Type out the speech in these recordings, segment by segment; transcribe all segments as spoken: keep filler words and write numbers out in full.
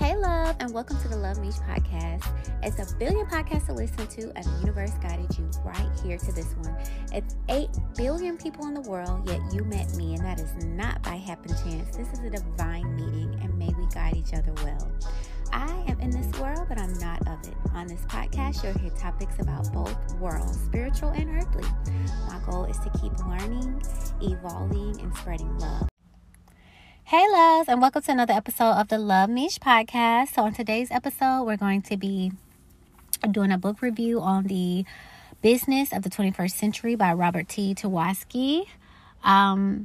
Hey love, and welcome to the Love Niche podcast. It's a billion podcasts to listen to, and the universe guided you right here to this one. It's eight billion people in the world, yet you met me, and that is not by happen chance. This is a divine meeting, and may we guide each other well. I am in this world, but I'm not of it. On this podcast, you'll hear topics about both worlds, spiritual and earthly. My goal is to keep learning, evolving, and spreading love. Hey loves, and welcome to another episode of the Love Niche podcast. So on today's episode, we're going to be doing a book review on The Business of the twenty-first Century by Robert T. Kiyosaki. Um,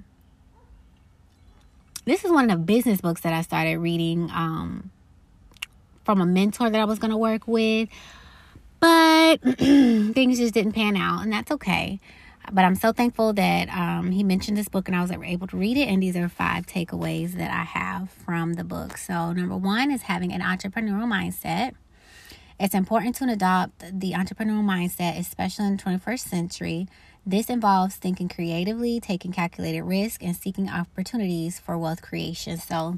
this is one of the business books that I started reading um, from a mentor that I was going to work with, but things just didn't pan out, and that's okay. But I'm so thankful that um, he mentioned this book and I was able to read it. And these are five takeaways that I have from the book. So number one is having an entrepreneurial mindset. It's important to adopt the entrepreneurial mindset, especially in the twenty-first century. This involves thinking creatively, taking calculated risk, and seeking opportunities for wealth creation. So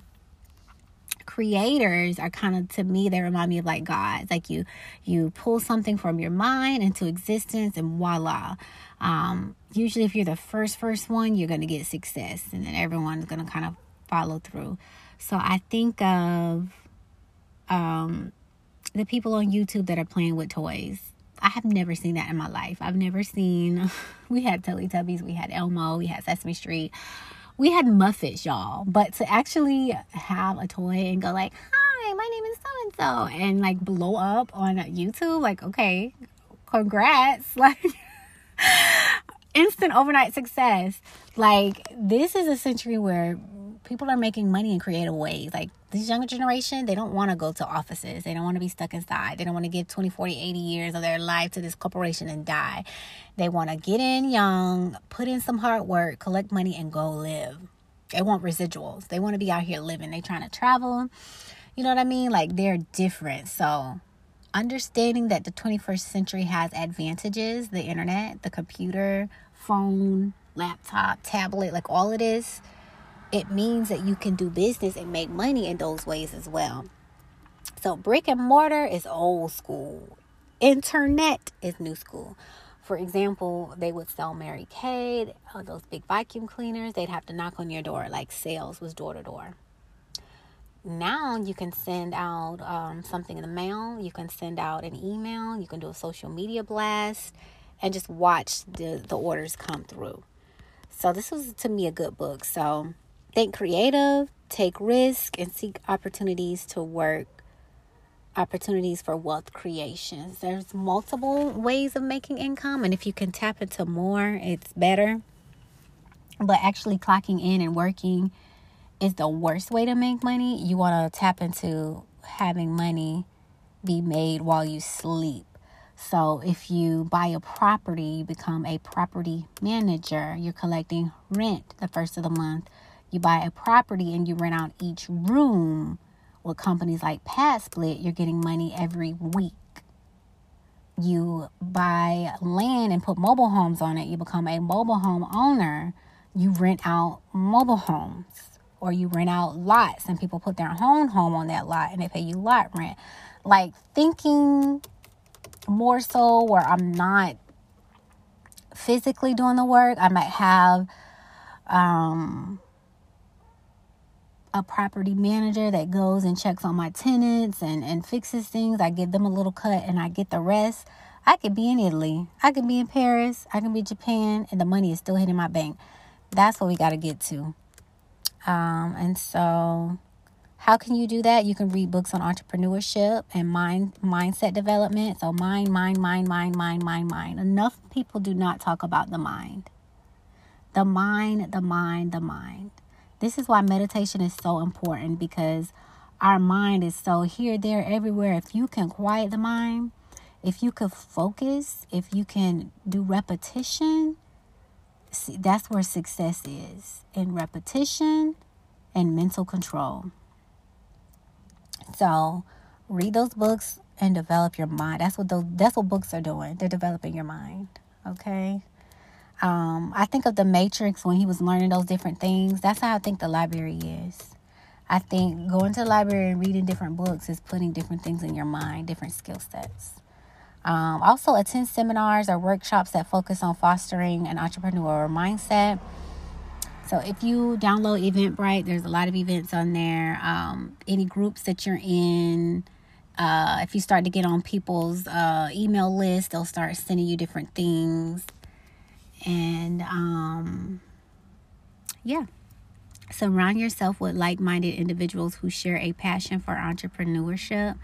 creators are kind of, to me, they remind me of like gods. Like you, you pull something from your mind into existence and voila. Um, usually if you're the first, first one, you're going to get success and then everyone's going to kind of follow through. So I think of, um, the people on YouTube that are playing with toys. I have never seen that in my life. I've never seen, we had Teletubbies, we had Elmo, we had Sesame Street. We had Muppets, y'all. But to actually have a toy and go like, hi, my name is so-and-so, and like blow up on YouTube, like, okay, congrats. Like, instant overnight success. Like, this is a century where people are making money in creative ways. Like, this younger generation, they don't want to go to offices. They don't want to be stuck inside. They don't want to give twenty, forty, eighty years of their life to this corporation and die. They want to get in young, put in some hard work, collect money, and go live. They want residuals. They want to be out here living. They trying to travel. You know what I mean? Like, they're different. So understanding that the twenty-first century has advantages, the internet, the computer, phone, laptop, tablet, like all of this, it means that you can do business and make money in those ways as well. So brick and mortar is old school. Internet is new school. For example, they would sell Mary Kay, uh, those big vacuum cleaners. They'd have to knock on your door, like sales was door to door. Now you can send out um, something in the mail. You can send out an email. You can do a social media blast and just watch the, the orders come through. So this was, to me, a good book. So think creative, take risk, and seek opportunities to work, opportunities for wealth creation. There's multiple ways of making income, and if you can tap into more, it's better. But actually clocking in and working is the worst way to make money. You want to tap into having money be made while you sleep. So if you buy a property, you become a property manager. You're collecting rent the first of the month. You buy a property and you rent out each room. With companies like PadSplit, you're getting money every week. You buy land and put mobile homes on it. You become a mobile home owner. You rent out mobile homes. Or you rent out lots and people put their own home on that lot and they pay you lot rent. Like, thinking more so where I'm not physically doing the work. I might have um, a property manager that goes and checks on my tenants and, and fixes things. I give them a little cut and I get the rest. I could be in Italy. I could be in Paris. I can be in Japan, and the money is still hitting my bank. That's what we got to get to. Um, and so how can you do that? You can read books on entrepreneurship and mind mindset development. So mind, mind, mind, mind, mind, mind, mind. Enough people do not talk about the mind. The mind, the mind, the mind. This is why meditation is so important, because our mind is so here, there, everywhere. If you can quiet the mind, if you could focus, if you can do repetition, see, that's where success is, in repetition and mental control. So read those books and develop your mind. That's what those that's what books are doing. They're developing your mind. Okay. Um, I think of the Matrix when he was learning those different things. That's how I think the library is. I think going to the library and reading different books is putting different things in your mind, different skill sets. Um, also, attend seminars or workshops that focus on fostering an entrepreneurial mindset. So if you download Eventbrite, there's a lot of events on there. Um, any groups that you're in, uh, if you start to get on people's uh, email list, they'll start sending you different things. And um, yeah. Surround yourself with like-minded individuals who share a passion for entrepreneurship.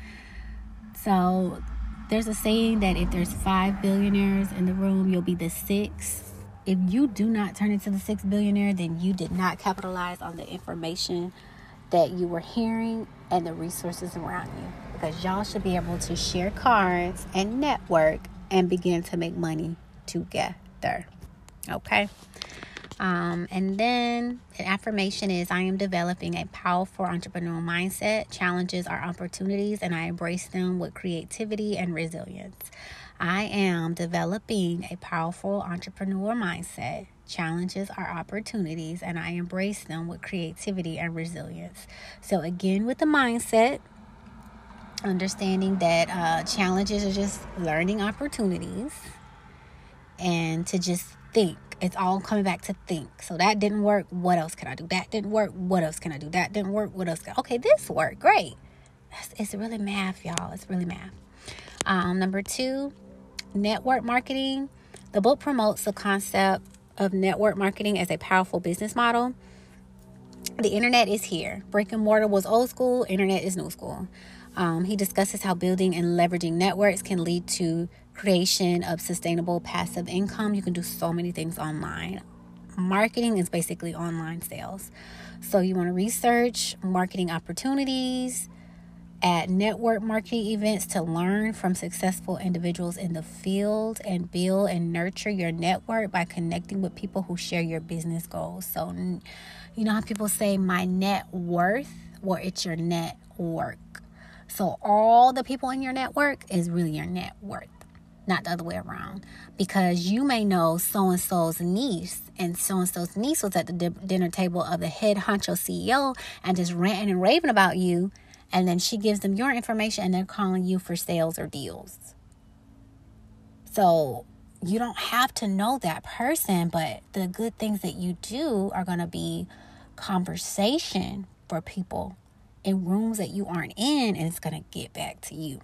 So there's a saying that if there's five billionaires in the room, you'll be the sixth. If you do not turn into the sixth billionaire, then you did not capitalize on the information that you were hearing and the resources around you. Because y'all should be able to share cards and network and begin to make money together. Okay? Um, and then an affirmation is, I am developing a powerful entrepreneurial mindset. Challenges are opportunities, and I embrace them with creativity and resilience. I am developing a powerful entrepreneurial mindset. Challenges are opportunities, and I embrace them with creativity and resilience. So again, with the mindset, understanding that uh, challenges are just learning opportunities, and to just think. It's all coming back to think. So that didn't work. What else can I do? That didn't work. What else can I do? That didn't work. What else? Can... Okay, this worked. Great. It's really math, y'all. It's really math. Um, number two, network marketing. The book promotes the concept of network marketing as a powerful business model. The internet is here. Brick and mortar was old school. Internet is new school. Um, he discusses how building and leveraging networks can lead to creation of sustainable passive income. You can do so many things online. Marketing is basically online sales. So you want to research marketing opportunities at network marketing events to learn from successful individuals in the field and build and nurture your network by connecting with people who share your business goals. So you know how people say my net worth? Well, it's your network. So all the people in your network is really your net worth, not the other way around. Because you may know so-and-so's niece, and so-and-so's niece was at the di- dinner table of the head honcho C E O and just ranting and raving about you, and then she gives them your information and they're calling you for sales or deals. So you don't have to know that person, but the good things that you do are going to be conversation for people in rooms that you aren't in, and it's going to get back to you.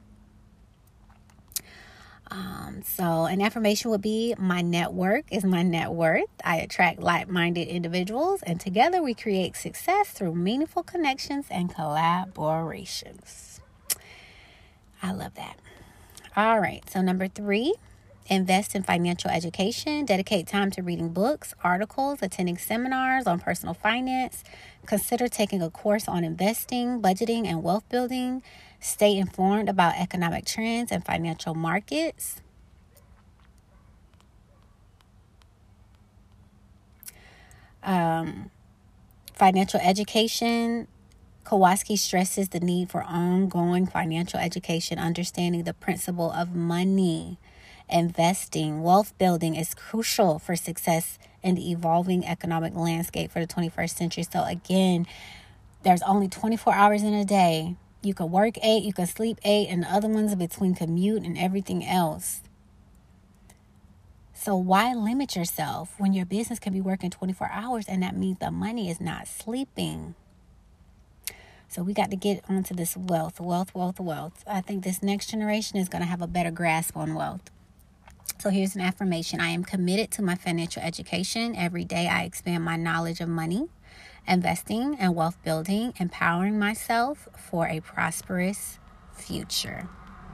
Um, so an affirmation would be, my network is my net worth. I attract like-minded individuals, and together we create success through meaningful connections and collaborations. I love that. All right. So number three, invest in financial education. Dedicate time to reading books, articles, attending seminars on personal finance. Consider taking a course on investing, budgeting, and wealth building. Stay informed about economic trends and financial markets. Um, financial education. Kowalski stresses the need for ongoing financial education, understanding the principle of money. Investing, wealth building is crucial for success in the evolving economic landscape for the twenty-first century. So again, there's only twenty-four hours in a day. You can work eight, you can sleep eight, and the other ones are between commute and everything else. So why limit yourself when your business can be working twenty-four hours, and that means the money is not sleeping? So we got to get onto this wealth, wealth, wealth, wealth. I think this next generation is going to have a better grasp on wealth. So here's an affirmation. I am committed to my financial education. Every day I expand my knowledge of money, investing, and wealth building, empowering myself for a prosperous future.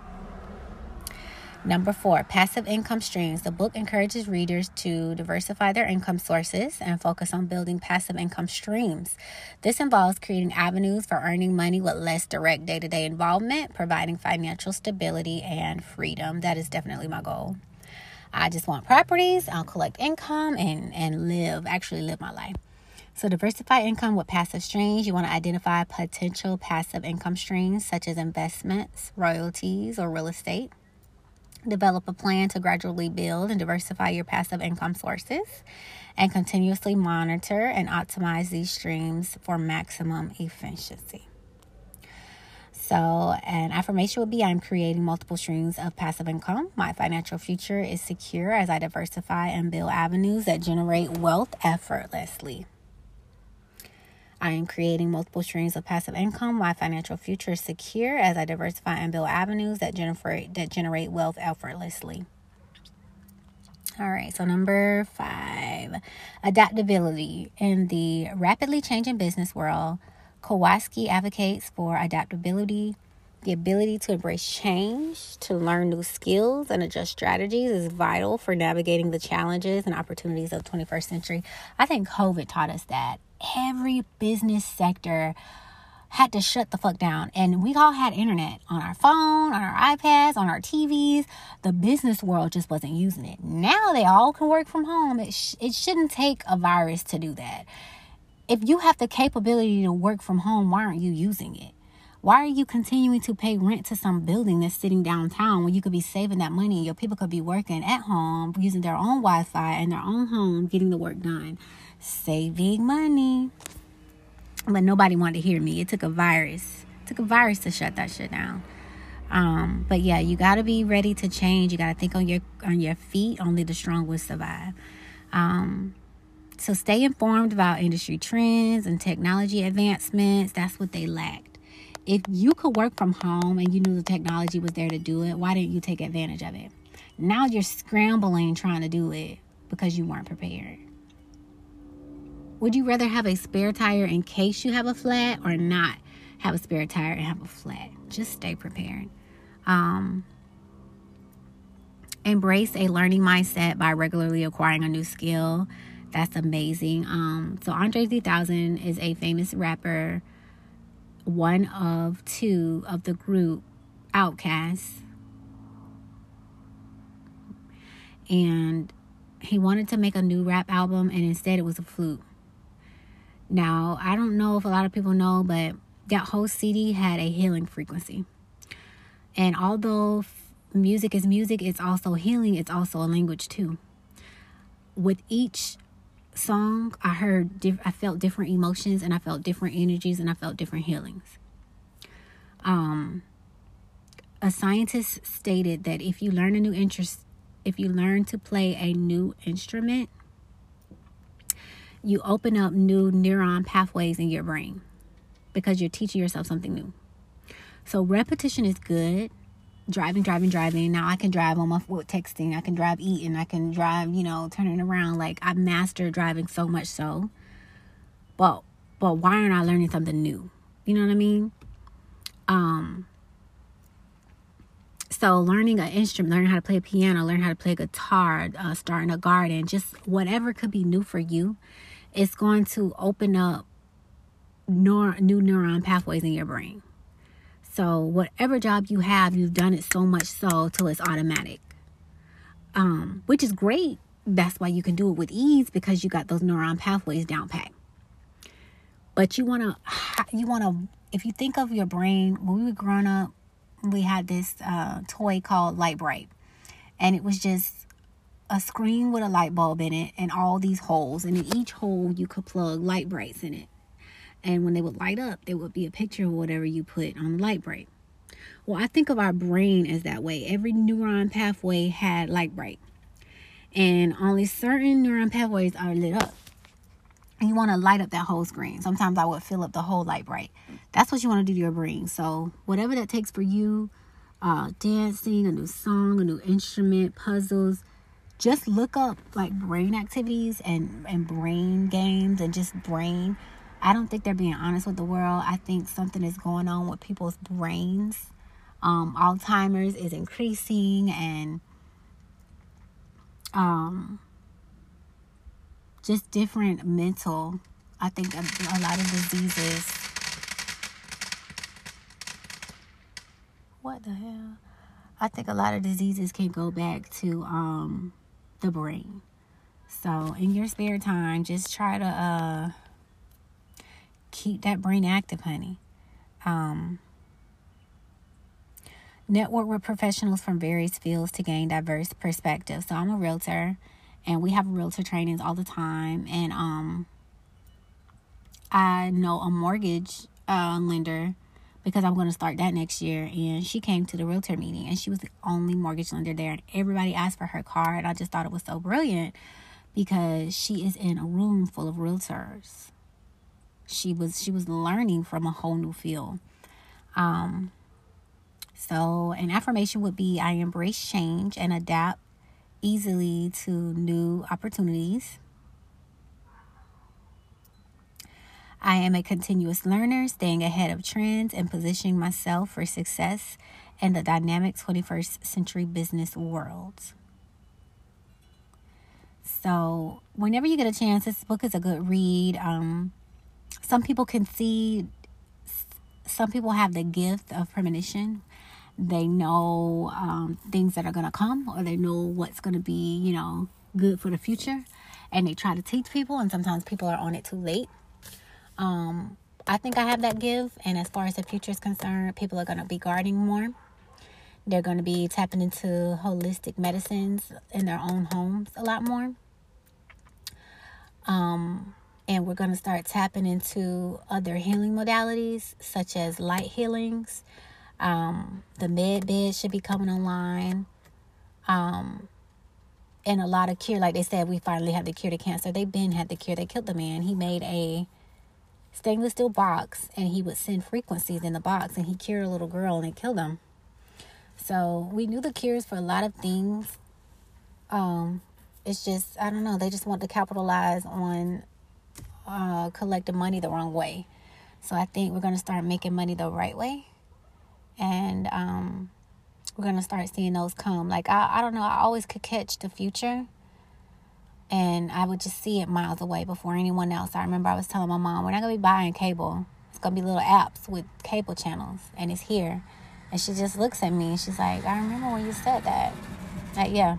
Number four, passive income streams. The book encourages readers to diversify their income sources and focus on building passive income streams. This involves creating avenues for earning money with less direct day-to-day involvement, providing financial stability and freedom. That is definitely my goal. I just want properties, I'll collect income, and, and live, actually live my life. So diversify income with passive streams. You want to identify potential passive income streams such as investments, royalties, or real estate. Develop a plan to gradually build and diversify your passive income sources, and continuously monitor and optimize these streams for maximum efficiency. So an affirmation would be, I'm creating multiple streams of passive income. My financial future is secure as I diversify and build avenues that generate wealth effortlessly. I am creating multiple streams of passive income. My financial future is secure as I diversify and build avenues that generate that generate wealth effortlessly. All right, so number five, adaptability. In the rapidly changing business world, Kowalski advocates for adaptability. The ability to embrace change, to learn new skills, and adjust strategies is vital for navigating the challenges and opportunities of the twenty-first century. I think COVID taught us that. Every business sector had to shut the fuck down. And we all had internet on our phone, on our iPads, on our T Vs. The business world just wasn't using it. Now they all can work from home. It, sh- it shouldn't take a virus to do that. If you have the capability to work from home, why aren't you using it? Why are you continuing to pay rent to some building that's sitting downtown when you could be saving that money and your people could be working at home, using their own Wi-Fi in their own home, getting the work done? Saving money. But nobody wanted to hear me. It took a virus. It took a virus to shut that shit down. Um, but yeah, you got to be ready to change. You got to think on your on your feet. Only the strong will survive. Um, so stay informed about industry trends and technology advancements. That's what they lacked. If you could work from home and you knew the technology was there to do it, why didn't you take advantage of it? Now you're scrambling trying to do it because you weren't prepared. Would you rather have a spare tire in case you have a flat, or not have a spare tire and have a flat? Just stay prepared. Um, embrace a learning mindset by regularly acquiring a new skill. That's amazing. Um, so Andre three thousand is a famous rapper, one of two of the group Outkast. And he wanted to make a new rap album, and instead it was a flute. Now, I don't know if a lot of people know, but that whole C D had a healing frequency. And although f- music is music, it's also healing. It's also a language too. With each song, I heard, diff- I felt different emotions, and I felt different energies, and I felt different healings. Um, a scientist stated that if you learn a new interest, if you learn to play a new instrument, you open up new neuron pathways in your brain because you're teaching yourself something new. So repetition is good. Driving, driving, driving. Now I can drive on my foot texting. I can drive eating. I can drive, you know, turning around. Like, I mastered driving so much so. But, but why aren't I learning something new? You know what I mean? Um. So learning an instrument, learning how to play a piano, learning how to play a guitar, uh, starting a garden, just whatever could be new for you, it's going to open up neur- new neuron pathways in your brain. So whatever job you have, you've done it so much so till it's automatic, um, which is great. That's why you can do it with ease, because you got those neuron pathways down pat. But you want to, you want to, if you think of your brain, when we were growing up, we had this uh, toy called Light Bright, and it was just a screen with a light bulb in it and all these holes, and in each hole you could plug light brights in it, and when they would light up, there would be a picture of whatever you put on the light bright. Well, I think of our brain as that way. Every neuron pathway had light bright, and only certain neuron pathways are lit up. And you want to light up that whole screen. Sometimes I would fill up the whole light bright. That's what you want to do to your brain. So whatever that takes for you, uh, dancing, a new song, a new instrument, puzzles, just look up like brain activities and, and brain games and just brain. I don't think they're being honest with the world. I think something is going on with people's brains. Um, Alzheimer's is increasing, and um. just different mental, I think a, a lot of diseases. What the hell? I think a lot of diseases can go back to um the brain. So in your spare time, just try to uh keep that brain active, honey. Um, Network with professionals from various fields to gain diverse perspectives. So I'm a realtor, and we have realtor trainings all the time. And um, I know a mortgage uh, lender because I'm going to start that next year. And she came to the realtor meeting, and she was the only mortgage lender there. And everybody asked for her card. I just thought it was so brilliant because she is in a room full of realtors. She was she was learning from a whole new field. Um. So an affirmation would be, I embrace change and adapt easily to new opportunities. I am a continuous learner, staying ahead of trends and positioning myself for success in the dynamic twenty-first century business world. So whenever you get a chance, this book is a good read. Um, some people can see, some people have the gift of premonition. They know um, things that are going to come, or they know what's going to be, you know, good for the future. And they try to teach people, and sometimes people are on it too late. Um, I think I have that gift. And as far as the future is concerned, people are going to be gardening more. They're going to be tapping into holistic medicines in their own homes a lot more. Um, and we're going to start tapping into other healing modalities, such as light healings. Um, the med bed should be coming online. Um, and a lot of cure, like they said, we finally have the cure to cancer. They've been had the cure. They killed the man. He made a stainless steel box, and he would send frequencies in the box, and he cured a little girl, and it killed him. So we knew the cures for a lot of things. Um, it's just, I don't know. They just want to capitalize on uh, collecting money the wrong way. So I think we're going to start making money the right way. And um, we're going to start seeing those come. Like, I, I don't know. I always could catch the future. And I would just see it miles away before anyone else. I remember I was telling my mom, we're not going to be buying cable. It's going to be little apps with cable channels. And it's here. And she just looks at me and she's like, I remember when you said that. Like, yeah.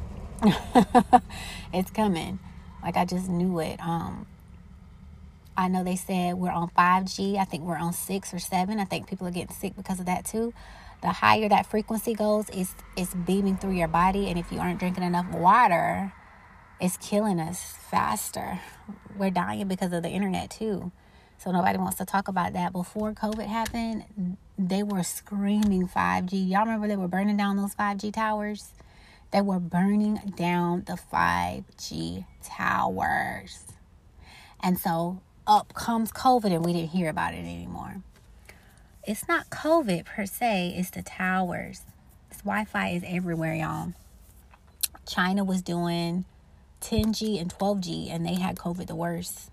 It's coming. Like, I just knew it. Um, I know they said we're on five G. I think we're on six or seven. I think people are getting sick because of that too. The higher that frequency goes, it's, it's beaming through your body. And if you aren't drinking enough water, it's killing us faster. We're dying because of the internet too. So nobody wants to talk about that. Before COVID happened, they were screaming five G. Y'all remember they were burning down those five G towers? They were burning down the five G towers. And so up comes COVID, and we didn't hear about it anymore. It's not COVID per se. It's the towers. This Wi-Fi is everywhere, y'all. China was doing ten G and twelve G, and they had COVID the worst.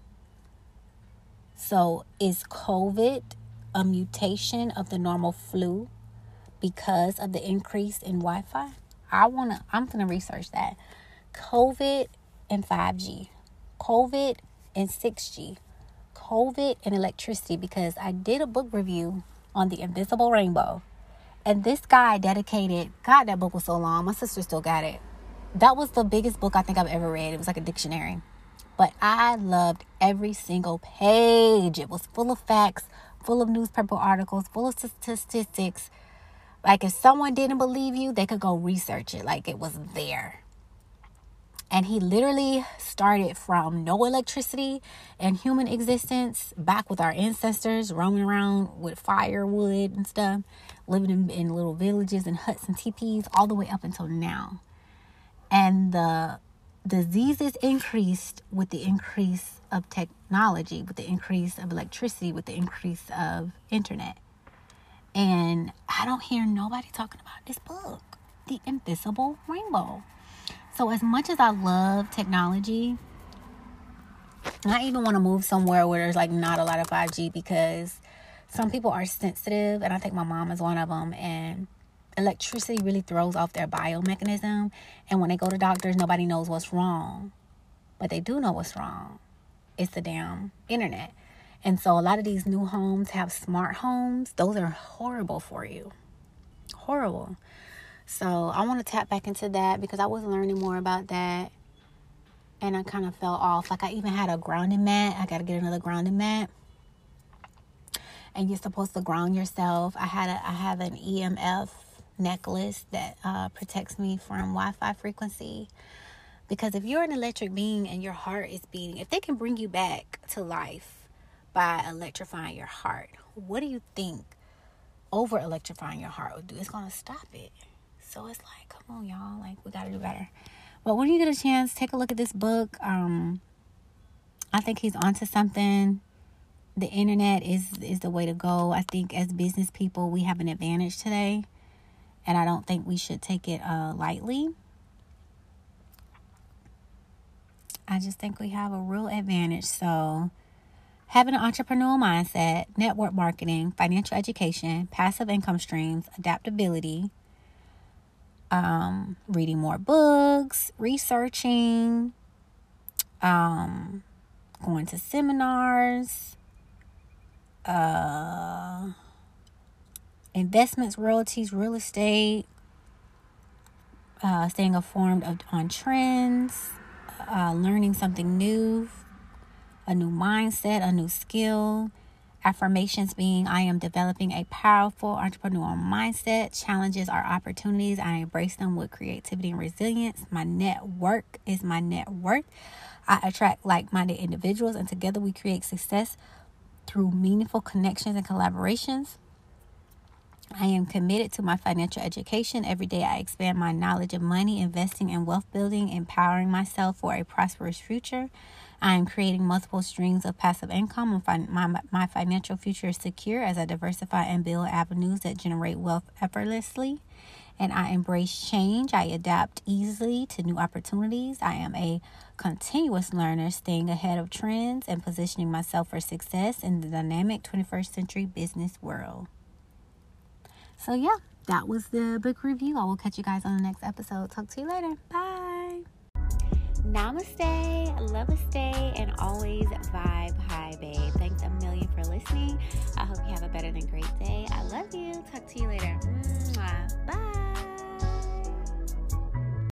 So is COVID a mutation of the normal flu because of the increase in Wi-Fi? I wanna. I'm gonna research that. COVID and five G, COVID and six G, COVID and electricity. Because I did a book review on The Invisible Rainbow, and this guy dedicated. God, that book was so long. My sister still got it. That was the biggest book I think I've ever read. It was like a dictionary. But I loved every single page. It was full of facts, full of newspaper articles, full of statistics. Like, if someone didn't believe you, they could go research it. Like, it was there. And he literally started from no electricity and human existence, back with our ancestors, roaming around with firewood and stuff, living in, in little villages and huts and teepees, all the way up until now. And the diseases increased with the increase of technology, with the increase of electricity, with the increase of internet. And I don't hear nobody talking about this book, The Invisible Rainbow. So as much as I love technology, I even want to move somewhere where there's like not a lot of five G, because some people are sensitive, and I think my mom is one of them. And electricity really throws off their biomechanism. And when they go to doctors, nobody knows what's wrong. But they do know what's wrong. It's the damn internet. And so a lot of these new homes have smart homes. Those are horrible for you. Horrible. So I want to tap back into that, because I was learning more about that. And I kind of fell off. Like, I even had a grounding mat. I got to get another grounding mat. And you're supposed to ground yourself. I had a, I have an E M F necklace that uh, protects me from Wi-Fi frequency. Because if you're an electric being and your heart is beating, if they can bring you back to life by electrifying your heart, what do you think over electrifying your heart would do? It's going to stop it. So it's like, come on, y'all. Like, we got to do better. But when you get a chance, take a look at this book. Um, I think he's onto something. The internet is, is the way to go. I think as business people, we have an advantage today. And I don't think we should take it uh, lightly. I just think we have a real advantage. So having an entrepreneurial mindset, network marketing, financial education, passive income streams, adaptability, um, reading more books, researching, um, going to seminars, uh, investments, royalties, real estate, uh, staying informed of, on trends, Uh, learning something new, a new mindset, a new skill. Affirmations being, I am developing a powerful entrepreneurial mindset. Challenges are opportunities. I embrace them with creativity and resilience. My network is my net worth. I attract like-minded individuals, and together we create success through meaningful connections and collaborations. I am committed to my financial education. Every day I expand my knowledge of money, investing, and wealth building, empowering myself for a prosperous future. I am creating multiple streams of passive income. My, my financial future is secure as I diversify and build avenues that generate wealth effortlessly. And I embrace change. I adapt easily to new opportunities. I am a continuous learner, staying ahead of trends and positioning myself for success in the dynamic twenty-first century business world. So yeah, that was the book review. I will catch you guys on the next episode. Talk to you later. Bye. Namaste, love-a-stay, and always vibe high, babe. Thanks a million for listening. I hope you have a better than great day. I love you. Talk to you later.